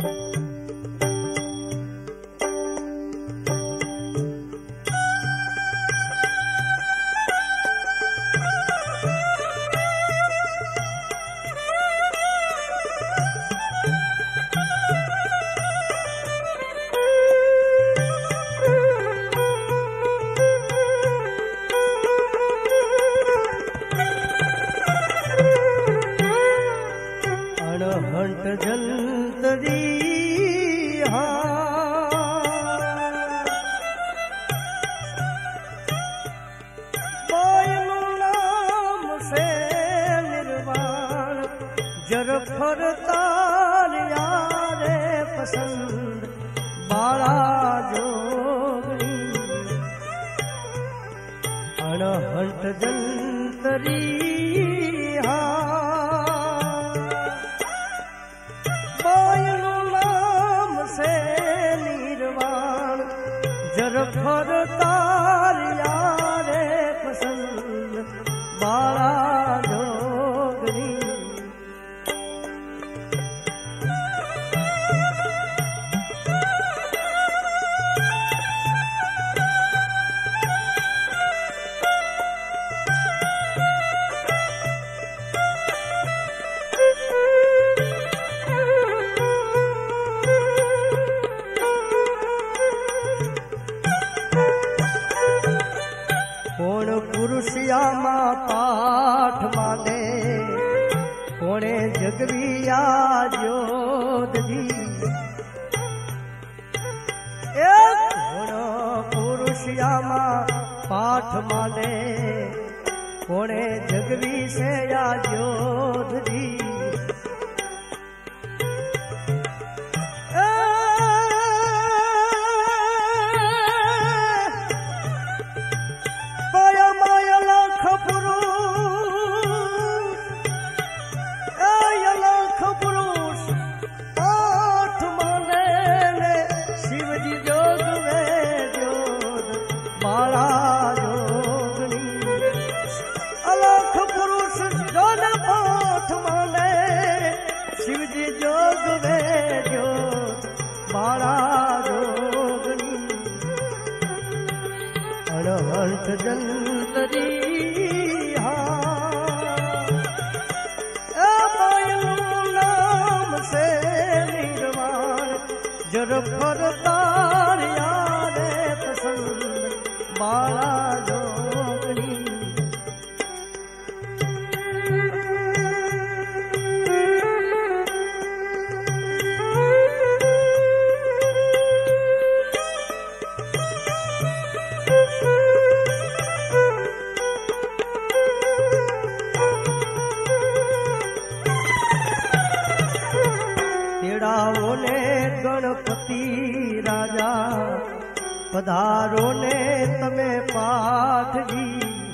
पधारो ने तमे पाठ जी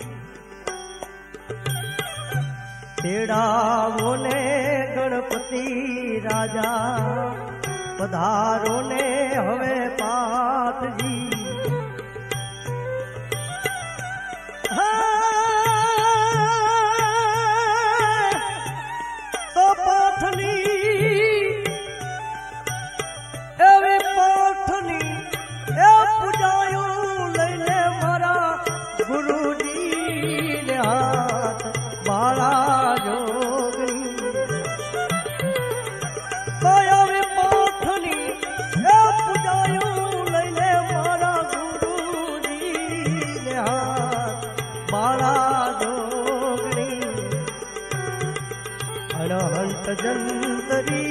तेड़ावो ने गणपति राजा पधारो ने हवे पाठ जी तो पाठनी एवी पाठनी पूजायो लैले मारा गुरुजी ने हाथ बाला जोगनी एवी पाठनी पूजायो लैले मारा गुरुजी ने हाथ बाला जोगनी अनहंत जंतरी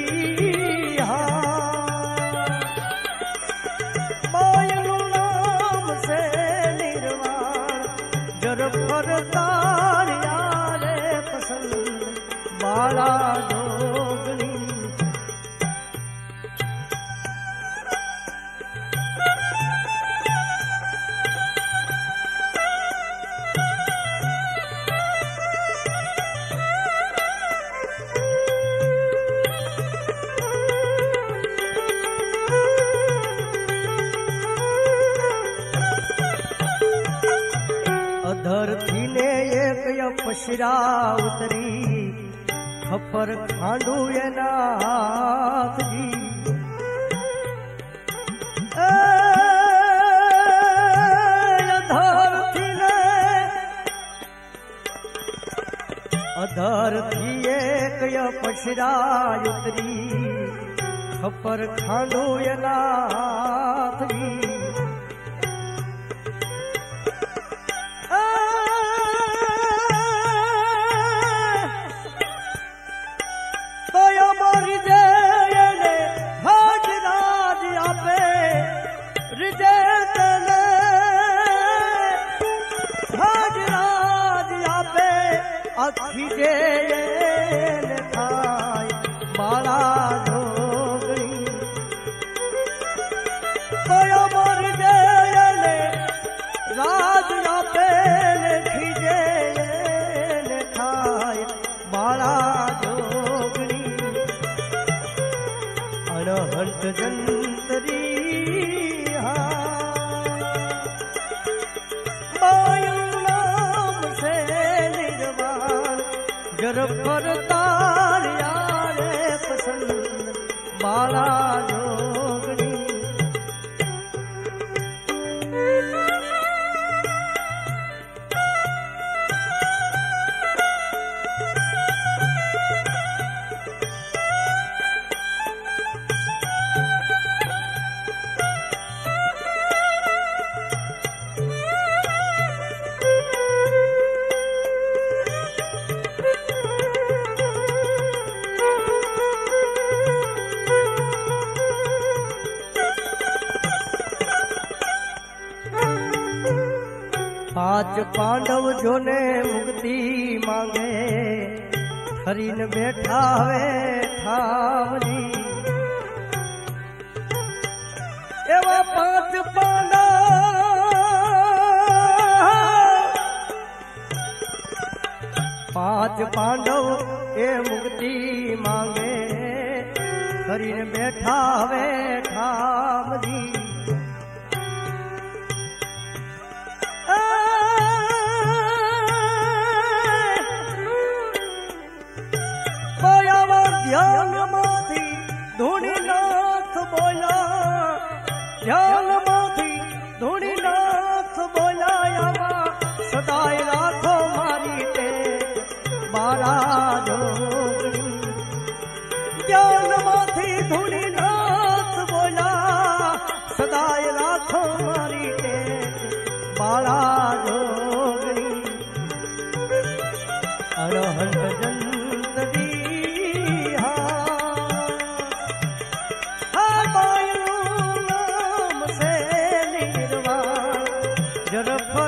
बाला जोगनी अधरती ने एक यपशिरा उतरी खपर खांडू एना हाथ जी पशरा उतरी खपर खांडो ये नाथरी तो मारी जय हाजराज आपे रिजे तने हाजराज आपे अखी जे थाय बाला जोगणी तो मारी जय राज आपे खीजे थाय बाला जोगणी अनहंत जंतरी मायू नाम से निर्वाण जर पर तार यारे पसंद बाला जोगणी पांच पांडव जो ने मुक्ति मांगे हरिन बैठा है ठावनी एवा पांच पांडव ए मुक्ति मांगे हरिन बैठा है ठावनी ध्यान माथी धूनी नाथ बोला ध्यान माथी धूनी नाथ बोला यावा सदाय राखो मारी ते बारा जोगणी ध्यान माथी धूनी नाथ बोला सदाय राखो मारी ते बारा जोगणी अरहंत जंतरी जर